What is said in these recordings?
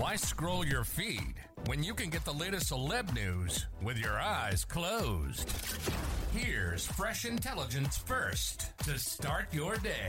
Why scroll your feed when you can get the latest celeb news with your eyes closed? Here's fresh intelligence first to start your day.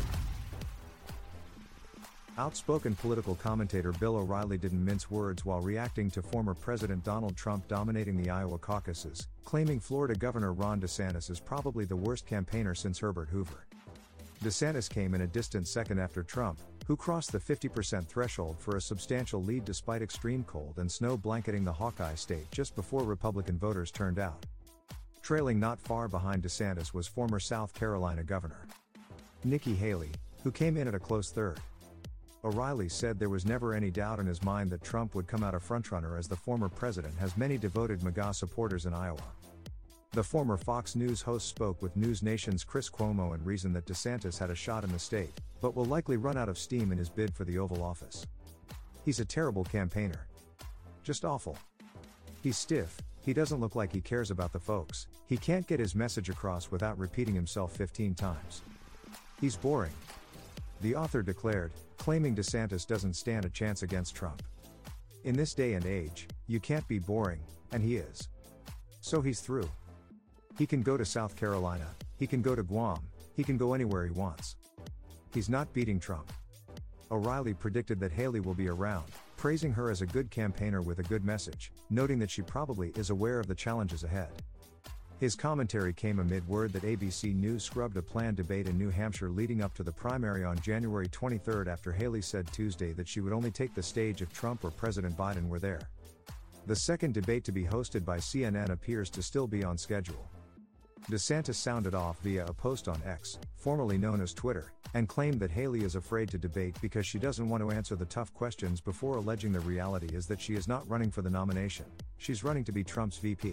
Outspoken political commentator Bill O'Reilly didn't mince words while reacting to former President Donald Trump dominating the Iowa caucuses, claiming Florida Governor Ron DeSantis is probably the worst campaigner since Herbert Hoover. DeSantis came in a distant second after Trump, who crossed the 50% threshold for a substantial lead despite extreme cold and snow blanketing the Hawkeye state just before Republican voters turned out. Trailing not far behind DeSantis was former South Carolina Governor Nikki Haley, who came in at a close third. O'Reilly said there was never any doubt in his mind that Trump would come out a frontrunner as the former president has many devoted MAGA supporters in Iowa. The former Fox News host spoke with News Nation's Chris Cuomo and reasoned that DeSantis had a shot in the state, but will likely run out of steam in his bid for the Oval Office. He's a terrible campaigner. Just awful. He's stiff, he doesn't look like he cares about the folks, he can't get his message across without repeating himself 15 times. He's boring. The author declared, claiming DeSantis doesn't stand a chance against Trump. In this day and age, you can't be boring, and he is. So he's through. He can go to South Carolina, he can go to Guam, he can go anywhere he wants. He's not beating Trump. O'Reilly predicted that Haley will be around, praising her as a good campaigner with a good message, noting that she probably is aware of the challenges ahead. His commentary came amid word that ABC News scrubbed a planned debate in New Hampshire leading up to the primary on January 23 after Haley said Tuesday that she would only take the stage if Trump or President Biden were there. The second debate to be hosted by CNN appears to still be on schedule. DeSantis sounded off via a post on X, formerly known as Twitter, and claimed that Haley is afraid to debate because she doesn't want to answer the tough questions before alleging the reality is that she is not running for the nomination, she's running to be Trump's VP.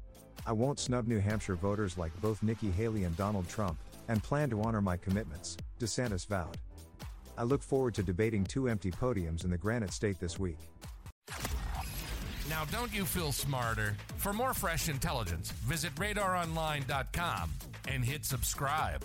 I won't snub New Hampshire voters like both Nikki Haley and Donald Trump, and plan to honor my commitments, DeSantis vowed. I look forward to debating two empty podiums in the Granite State this week. Now, don't you feel smarter? For more fresh intelligence, visit RadarOnline.com and hit subscribe.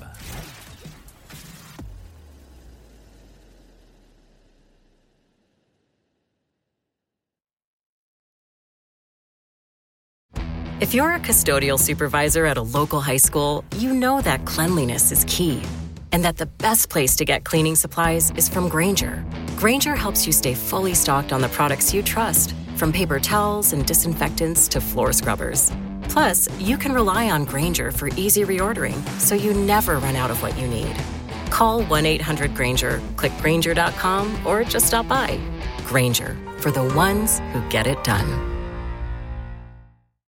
If you're a custodial supervisor at a local high school, you know that cleanliness is key, and that the best place to get cleaning supplies is from Grainger. Grainger helps you stay fully stocked on the products you trust, from paper towels and disinfectants to floor scrubbers. Plus, you can rely on Grainger for easy reordering, so you never run out of what you need. Call 1-800-GRAINGER, click Grainger.com, or just stop by. Grainger, for the ones who get it done.